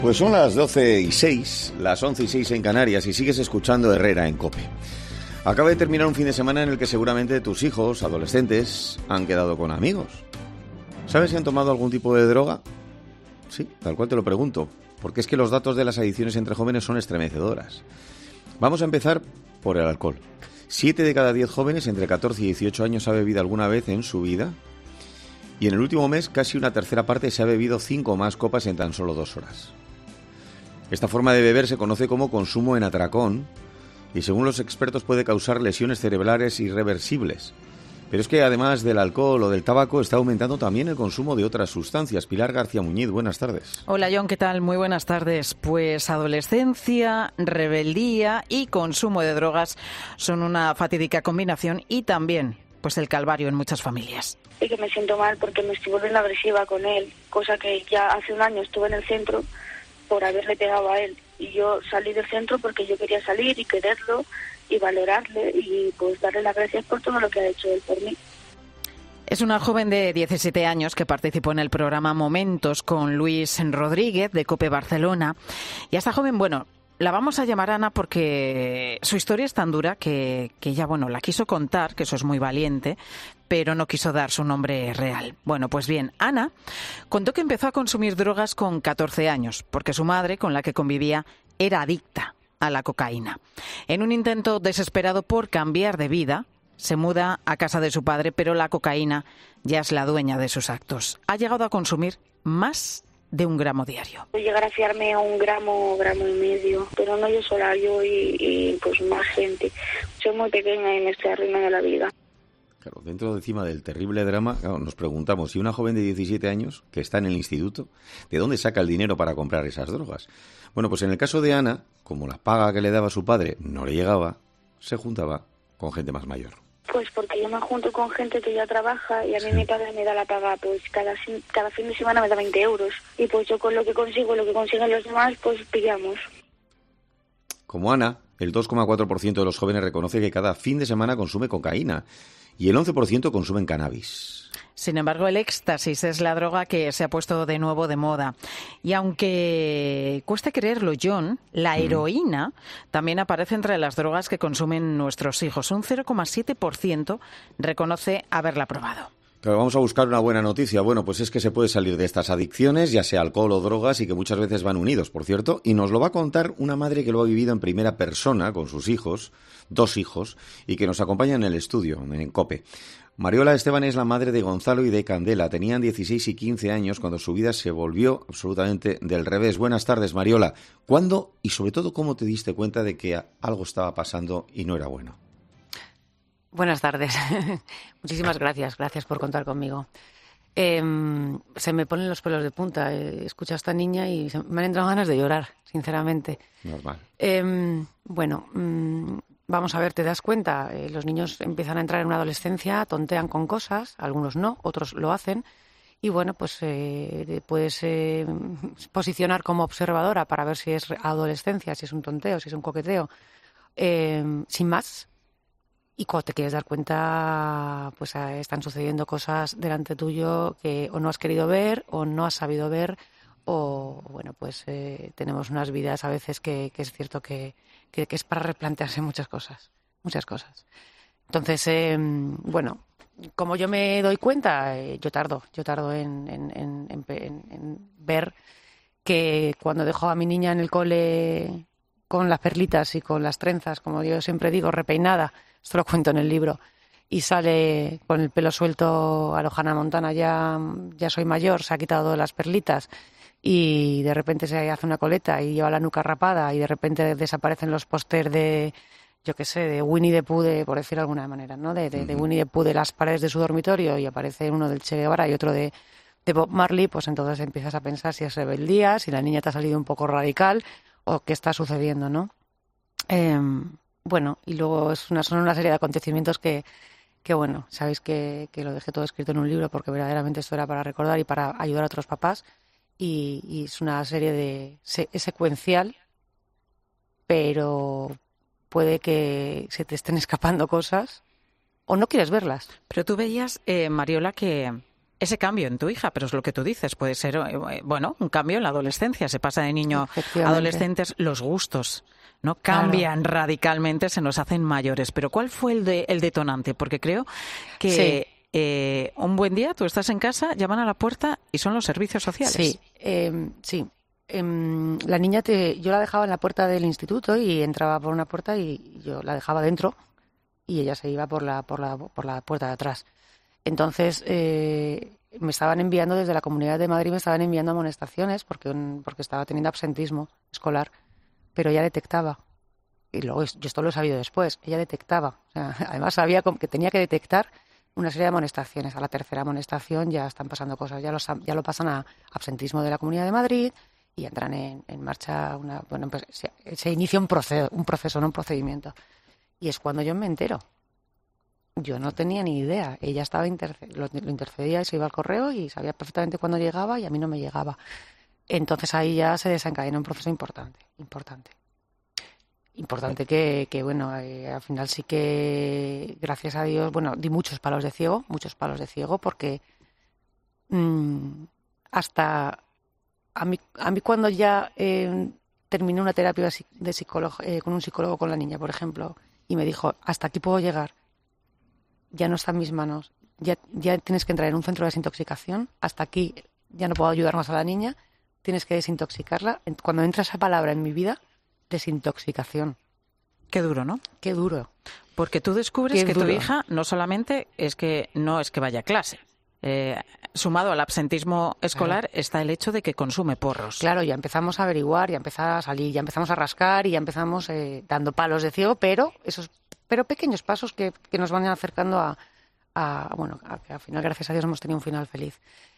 Pues son las 12:06, las 11:06 en Canarias y sigues escuchando Herrera en COPE. Acaba de terminar un fin de semana en el que seguramente tus hijos, adolescentes, han quedado con amigos. ¿Sabes si han tomado algún tipo de droga? Sí, tal cual te lo pregunto, porque es que los datos de las adicciones entre jóvenes son estremecedoras. Vamos a empezar por el alcohol. 7 de cada 10 jóvenes entre 14 y 18 años ha bebido alguna vez en su vida. Y en el último mes casi una tercera parte se ha bebido 5 o más copas en tan solo 2 horas. Esta forma de beber se conoce como consumo en atracón y según los expertos puede causar lesiones cerebrales irreversibles. Pero es que además del alcohol o del tabaco está aumentando también el consumo de otras sustancias. Pilar García Muñiz, buenas tardes. Hola John, ¿qué tal? Muy buenas tardes. Pues adolescencia, rebeldía y consumo de drogas son una fatídica combinación y también pues el calvario en muchas familias. Y que me siento mal porque me estoy volviendo agresiva con él, cosa que ya hace un año estuve en el centro por haberle pegado a él. Y yo salí del centro porque yo quería salir y quererlo y valorarle y pues darle las gracias por todo lo que ha hecho él por mí. Es una joven de 17 años que participó en el programa Momentos con Luis Rodríguez de COPE Barcelona. Y a esta joven, bueno, la vamos a llamar Ana porque su historia es tan dura que ella, bueno, la quiso contar, que eso es muy valiente, pero no quiso dar su nombre real. Bueno, pues bien, Ana contó que empezó a consumir drogas con 14 años, porque su madre, con la que convivía, era adicta a la cocaína. En un intento desesperado por cambiar de vida, se muda a casa de su padre, pero la cocaína ya es la dueña de sus actos. Ha llegado a consumir más de 1 gramo diario. Voy a llegar a fiarme a 1 gramo, gramo y medio, pero no yo sola, yo y pues más gente. Soy muy pequeña y me estoy arruinando la vida. Claro, dentro de encima del terrible drama, claro, nos preguntamos si una joven de 17 años que está en el instituto, ¿de dónde saca el dinero para comprar esas drogas? Bueno, pues en el caso de Ana, como la paga que le daba su padre no le llegaba, se juntaba con gente más mayor. Pues porque yo me junto con gente que ya trabaja y a mí mi padre me da la paga, pues cada fin de semana me da 20 euros. Y pues yo con lo que consigo, lo que consiguen los demás, pues pillamos. Como Ana, el 2,4% de los jóvenes reconoce que cada fin de semana consume cocaína y el 11% consumen cannabis. Sin embargo, el éxtasis es la droga que se ha puesto de nuevo de moda. Y aunque cueste creerlo, John, la heroína también aparece entre las drogas que consumen nuestros hijos. Un 0,7% reconoce haberla probado. Pero vamos a buscar una buena noticia. Bueno, pues es que se puede salir de estas adicciones, ya sea alcohol o drogas, y que muchas veces van unidos, por cierto. Y nos lo va a contar una madre que lo ha vivido en primera persona con sus hijos, 2 hijos, y que nos acompaña en el estudio, en COPE. Mariola Esteban es la madre de Gonzalo y de Candela. Tenían 16 y 15 años cuando su vida se volvió absolutamente del revés. Buenas tardes, Mariola. ¿Cuándo y sobre todo cómo te diste cuenta de que algo estaba pasando y no era bueno? Buenas tardes. Muchísimas gracias. Gracias por contar conmigo. Se me ponen los pelos de punta. Escucho a esta niña y me han entrado ganas de llorar, sinceramente. Normal. Vamos a ver, te das cuenta, los niños empiezan a entrar en una adolescencia, tontean con cosas, algunos no, otros lo hacen. Y bueno, pues puedes posicionar como observadora para ver si es adolescencia, si es un tonteo, si es un coqueteo, sin más. Y cuando te quieres dar cuenta, pues están sucediendo cosas delante tuyo que o no has querido ver o no has sabido ver o, bueno, pues tenemos unas vidas a veces que es cierto que es para replantearse muchas cosas. Entonces, bueno, como yo me doy cuenta, yo tardo en ver que cuando dejo a mi niña en el cole con las perlitas y con las trenzas, como yo siempre digo, repeinada, esto lo cuento en el libro, y sale con el pelo suelto a lo Hannah Montana, ya soy mayor, se ha quitado las perlitas y de repente se hace una coleta y lleva la nuca rapada y de repente desaparecen los pósters de, yo qué sé, de Winnie the Pooh, por decir de alguna manera, ¿no? De Winnie the Pooh de las paredes de su dormitorio y aparece uno del Che Guevara y otro de Bob Marley, pues entonces empiezas a pensar si es rebeldía, si la niña te ha salido un poco radical o qué está sucediendo, ¿no? Bueno, y luego son una serie de acontecimientos que bueno, sabéis que lo dejé todo escrito en un libro porque verdaderamente esto era para recordar y para ayudar a otros papás y es una serie es secuencial, pero puede que se te estén escapando cosas o no quieres verlas. Pero tú veías, Mariola, que ese cambio en tu hija, pero es lo que tú dices, puede ser, bueno, un cambio en la adolescencia, se pasa de niño a adolescentes, los gustos, ¿no? Cambian radicalmente, se nos hacen mayores. Pero ¿cuál fue el detonante? Porque creo que un buen día tú estás en casa, llaman a la puerta y son los servicios sociales. Sí. La niña yo la dejaba en la puerta del instituto y entraba por una puerta y yo la dejaba dentro y ella se iba por la puerta de atrás. Entonces me estaban enviando desde la Comunidad de Madrid, me estaban enviando amonestaciones porque estaba teniendo absentismo escolar, pero ella detectaba. Y luego yo esto lo he sabido después. Ella detectaba. O sea, además sabía que tenía que detectar una serie de amonestaciones. A la tercera amonestación ya están pasando cosas. Ya lo pasan a absentismo de la Comunidad de Madrid y entran en marcha pues se inicia un proceso, no un procedimiento. Y es cuando yo me entero. Yo no tenía ni idea. Ella estaba lo intercedía y se iba al correo y sabía perfectamente cuándo llegaba y a mí no me llegaba. Entonces ahí ya se desencadena un proceso importante que bueno, al final sí que, gracias a Dios, bueno, di muchos palos de ciego porque hasta a mí cuando ya terminé una terapia de psicólogo, con un psicólogo con la niña, por ejemplo, y me dijo, hasta aquí puedo llegar, ya no está en mis manos, ya tienes que entrar en un centro de desintoxicación, hasta aquí ya no puedo ayudar más a la niña, tienes que desintoxicarla. Cuando entra esa palabra en mi vida, desintoxicación. Qué duro, ¿no? Qué duro. Porque tú descubres que tu hija no solamente es que vaya a clase. Sumado al absentismo escolar está el hecho de que consume porros. Claro, ya empezamos a averiguar, ya empezamos a salir, ya empezamos a rascar y ya empezamos dando palos de ciego, pero pequeños pasos que nos van acercando a que al final, gracias a Dios, hemos tenido un final feliz.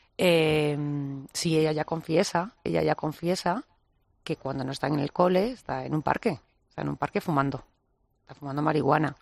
Sí, ella ya confiesa que cuando no está en el cole está en un parque fumando. Está fumando marihuana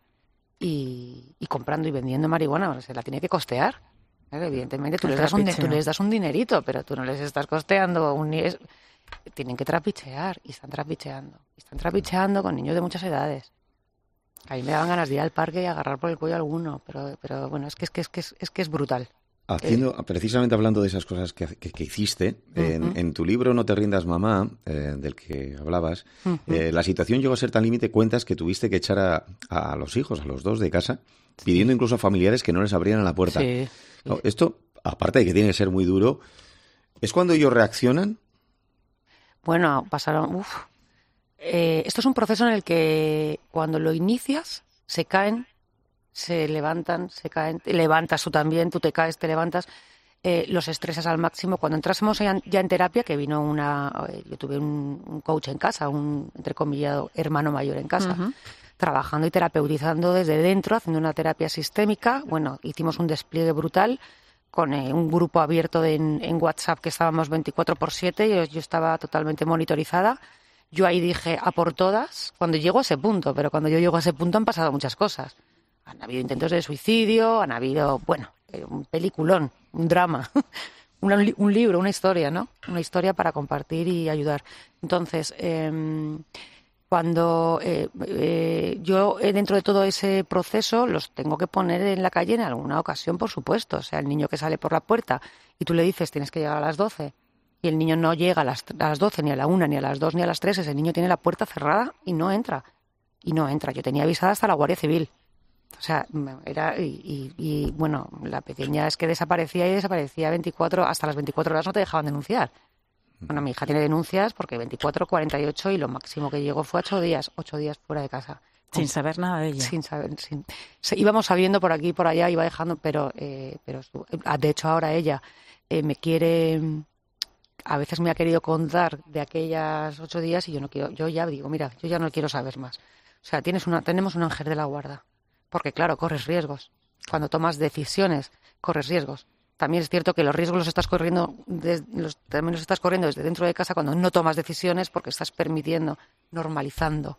y comprando y vendiendo marihuana. Se la tiene que costear. Claro, evidentemente tú les das un dinerito, pero tú no les estás costeando. Tienen que trapichear y están trapicheando. Están trapicheando con niños de muchas edades. A mí me daban ganas de ir al parque y agarrar por el cuello a alguno, pero bueno, es que es brutal. Precisamente hablando de esas cosas que hiciste, en tu libro No te rindas, mamá, del que hablabas, la situación llegó a ser tan límite, cuentas que tuviste que echar a los hijos, a los dos de casa, pidiendo incluso a familiares que no les abrieran la puerta. Sí. No, esto, aparte de que tiene que ser muy duro, ¿es cuando ellos reaccionan? Bueno, pasaron... esto es un proceso en el que cuando lo inicias, se caen, se levantan, se caen, te levantas tú también, tú te caes, te levantas, los estresas al máximo. Cuando entrásemos ya en terapia, que vino yo tuve un coach en casa, un entrecomillado hermano mayor en casa, trabajando y terapeutizando desde dentro, haciendo una terapia sistémica. Bueno, hicimos un despliegue brutal con un grupo abierto en WhatsApp que estábamos 24/7, yo estaba totalmente monitorizada. Yo ahí dije, a por todas, cuando llego a ese punto, pero cuando yo llego a ese punto han pasado muchas cosas. Han habido intentos de suicidio, han habido, un peliculón, un drama, un libro, una historia, ¿no? Una historia para compartir y ayudar. Entonces, cuando yo dentro de todo ese proceso los tengo que poner en la calle en alguna ocasión, por supuesto. O sea, el niño que sale por la puerta y tú le dices tienes que llegar a las 12 y el niño no llega a las 12, ni a la 1, ni a las 2, ni a las 3, ese niño tiene la puerta cerrada y no entra. Yo tenía avisada hasta la Guardia Civil. O sea, bueno, la pequeña es que desaparecía 24, hasta las 24 horas no te dejaban denunciar. Bueno, mi hija tiene denuncias porque 24, 48 y lo máximo que llegó fue 8 días fuera de casa. Sin saber nada de ella. Sin saber. Íbamos sabiendo por aquí y por allá, iba dejando, pero de hecho ahora ella me quiere... A veces me ha querido contar de aquellas 8 días y yo no quiero, yo ya digo, mira, yo ya no quiero saber más. O sea, tenemos un ángel de la guarda. Porque claro, corres riesgos. Cuando tomas decisiones, corres riesgos. También es cierto que los riesgos los estás corriendo desde dentro de casa cuando no tomas decisiones porque estás permitiendo, normalizando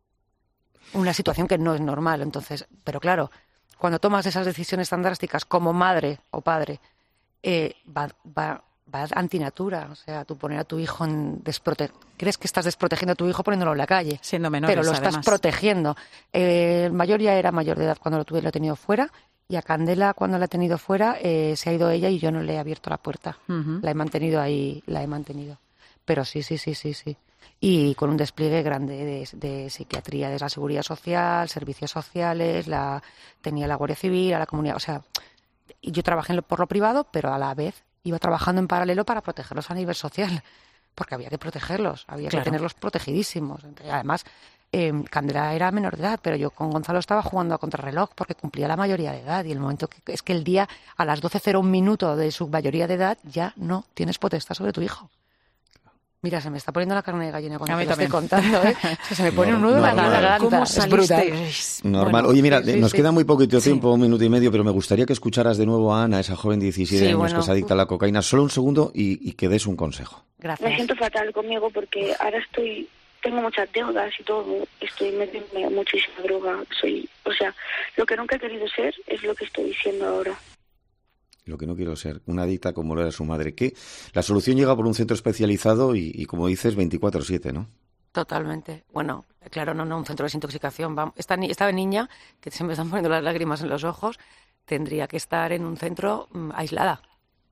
una situación que no es normal. Entonces, pero claro, cuando tomas esas decisiones tan drásticas como madre o padre, va antinatura. O sea, tú poner a tu hijo crees que estás desprotegiendo a tu hijo poniéndolo en la calle. Siendo menores, pero lo estás protegiendo. El mayor ya era mayor de edad cuando lo he tenido fuera Y a Candela, cuando la he tenido fuera, se ha ido ella y yo no le he abierto la puerta. La he mantenido ahí, Pero sí. Y con un despliegue grande de psiquiatría, de la seguridad social, servicios sociales, tenía la Guardia Civil, a la comunidad. O sea, yo trabajé por lo privado, pero a la vez iba trabajando en paralelo para protegerlos a nivel social. Porque había que protegerlos, había que tenerlos protegidísimos. Además, Candela era menor de edad, pero yo con Gonzalo estaba jugando a contrarreloj porque cumplía la mayoría de edad. Y el momento es que el día, a las 12:01 de su mayoría de edad, ya no tienes potestad sobre tu hijo. Mira, se me está poniendo la carne de gallina cuando te lo estoy contando, ¿eh? O sea, se me pone un nudo en la garganta. ¿Cómo saliste? Es brutal. Normal. Oye, mira, nos queda muy poquito tiempo, 1 minuto y medio, pero me gustaría que escucharas de nuevo a Ana, esa joven de 17 años que es adicta a la cocaína. Solo un segundo y que des un consejo. Gracias. Me siento fatal conmigo porque ahora tengo muchas deudas y todo, estoy metiéndome muchísima droga. Lo que nunca he querido ser es lo que estoy siendo ahora. Lo que no quiero ser, una adicta como lo era su madre. Que la solución llega por un centro especializado y como dices, 24/7, ¿no? Totalmente. Bueno, claro, no un centro de desintoxicación. Esta niña, que se me están poniendo las lágrimas en los ojos, tendría que estar en un centro aislada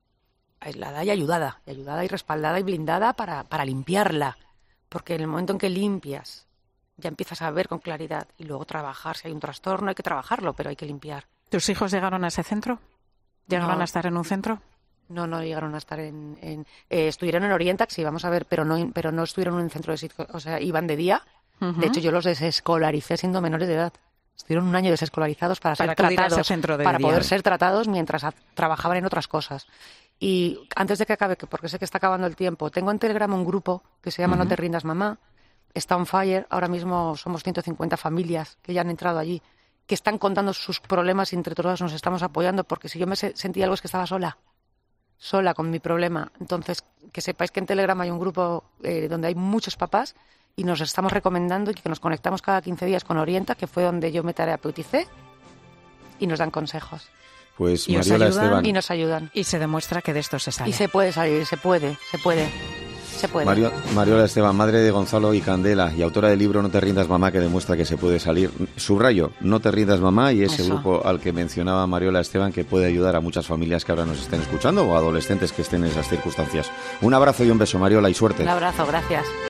y ayudada y respaldada y blindada para limpiarla. Porque en el momento en que limpias, ya empiezas a ver con claridad y luego trabajar. Si hay un trastorno, hay que trabajarlo, pero hay que limpiar. ¿Tus hijos llegaron a ese centro? ¿Llegaron a estar en un centro? No llegaron a estar estuvieron en Orientax, sí, vamos a ver, pero no estuvieron en un centro de o sea, iban de día. De hecho, yo los desescolaricé siendo menores de edad. Estuvieron 1 año desescolarizados para ser tratados, poder ser tratados mientras trabajaban en otras cosas. Y antes de que acabe, porque sé que está acabando el tiempo, tengo en Telegram un grupo que se llama No te rindas, mamá. Está on fire. Ahora mismo somos 150 familias que ya han entrado allí, que están contando sus problemas y entre todas nos estamos apoyando, porque si yo me sentía algo es que estaba sola con mi problema. Entonces, que sepáis que en Telegram hay un grupo donde hay muchos papás y nos estamos recomendando y que nos conectamos cada 15 días con Orienta, que fue donde yo me terapeuticé, y nos dan consejos. Pues y Mariola Esteban. Y nos ayudan. Y se demuestra que de esto se sale. Y se puede salir, se puede. Mariola Esteban, madre de Gonzalo y Candela y autora del libro No te rindas, mamá, que demuestra que se puede salir. Subrayo, No te rindas, mamá, y ese grupo al que mencionaba Mariola Esteban, que puede ayudar a muchas familias que ahora nos estén escuchando o adolescentes que estén en esas circunstancias. Un abrazo y un beso, Mariola, y suerte. Un abrazo, gracias.